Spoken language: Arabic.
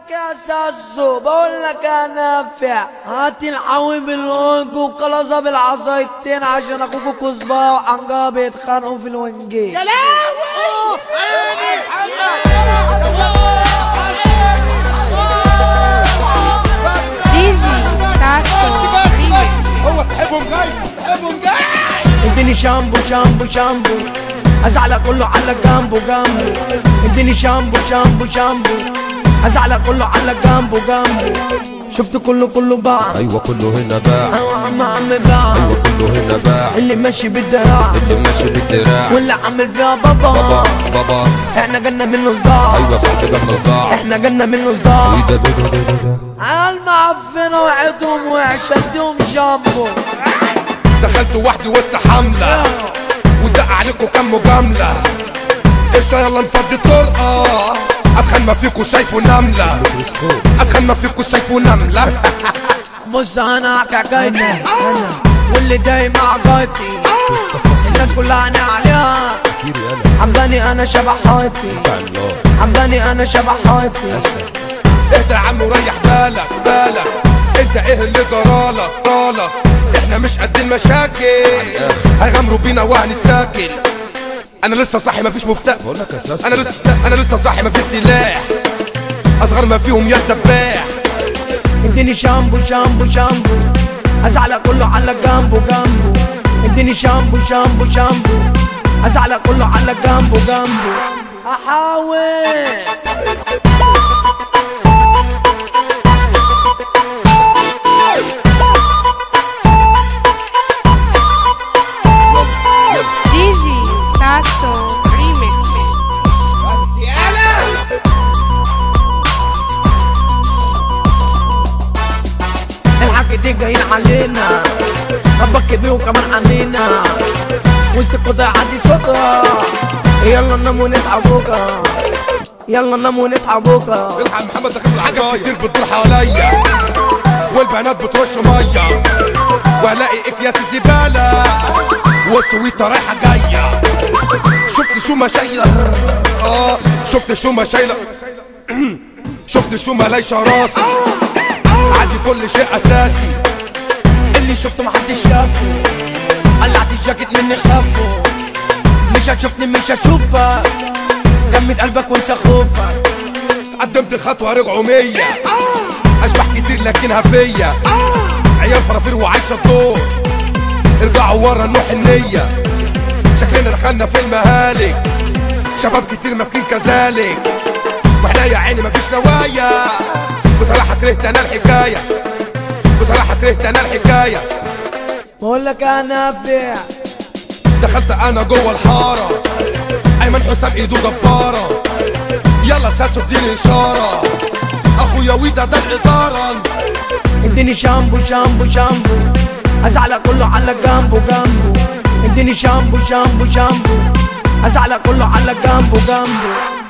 لك يا ساسو، بقول لك يا نافع، هات الحاوي بالونج وقلصة بالعصايتين عشان اخوكوا كزبره وعنجره بيتخانقوا في الونجين. يا لهوي دي جي ساسو هو صاحبهم جاي اديني شامبو شامبو شامبو، ازعل كله على جنبه جنبه. اديني شامبو شامبو شامبو، ازعل كله على جنبه جنبه. شفت كله باع، ايوه كله هنا باع، ايوه عم باع، ايوه كله هنا باع. اللي ماشي بالدراع، اللي ماشي بالدراع، واللي عامل فيها بابا بابا احنا جالنا منه صداع. ايوه صاحبي جالنا صداع، احنا جالنا منه صداع. ايه ده عيال معفنه وعيتهم وحشه، اديهم شامبو. دخلت وحدي وسط حملة ودق عليكم كام مجاملة. قشطة يلا نفضي الطرقة، اتخن ما فيكوا شايفه نملة، اتخن ما فيكوا شايفه نملة. بص انا احكي حكايتي انا واللي دايما عقايتي، الناس كلها عيني عليها، حباني انا شبح حياتي، حباني انا شبح حياتي. اهدى يا عم وريح بالك، انت ايه اللي جرالك؟ احنا مش قد المشاكل، هيغامروا بينا وهنتاكل. انا لسه صاحي مفيش مفتاح، بقول لك يا ساسو انا لسه صاحي مفيش سلاح، اصغر ما فيهم يا الدباح. اديني شامبو شامبو شامبو، ازعل كله على جنبه جنبه. اديني شامبو شامبو شامبو، ازعل كله على جنبه جنبه. احاول دي جي ساسو ريميكس. الحق دي جايين علينا، ربك بيه وكمان عمينا، وسط القطع عندي صوتها. يلا ننام ونصحى بكره، يلا ننام ونصحى بكره. الحق محمد داخل الحاجات كتير بتدور حواليا، والبنات بترش ميه، والاقي اكياس زباله والسويته رايحه جايه. شفت شو ما شايله، شفت شو ما شايله، شفت شو ما لايشه راسي. عندي كل شيء اساسي، اللي شفته محدش شافه، قلعت الجاكيت مني خافه. مش هتشوفني مش هتشوفك، جمد قلبك وانسى خوفك. قدمت خطوه رجعوا 100، اشبح كتير لكنها فيا، عيال فرافير وعايشه الدور. ارجعوا ورا نروح النيه، شكلنا دخلنا في المهالك، شباب كتير ماسكين كذلك، واحنا يا عيني مفيش نوايا. بصراحه كرهت انا الحكايه، بصراحه كرهت انا الحكايه. بقول لك يا نافع، دخلت انا جوه الحاره، ايمن حسام ايده جباره. يلا ساسو اديني اشاره، اخويا ويدا ده الاداره. اديني شامبو شامبو شامبو، ازعل كله على جنبه جنبه. اديني شامبو شامبو شامبو، ازعل كله على جنبه جنبه.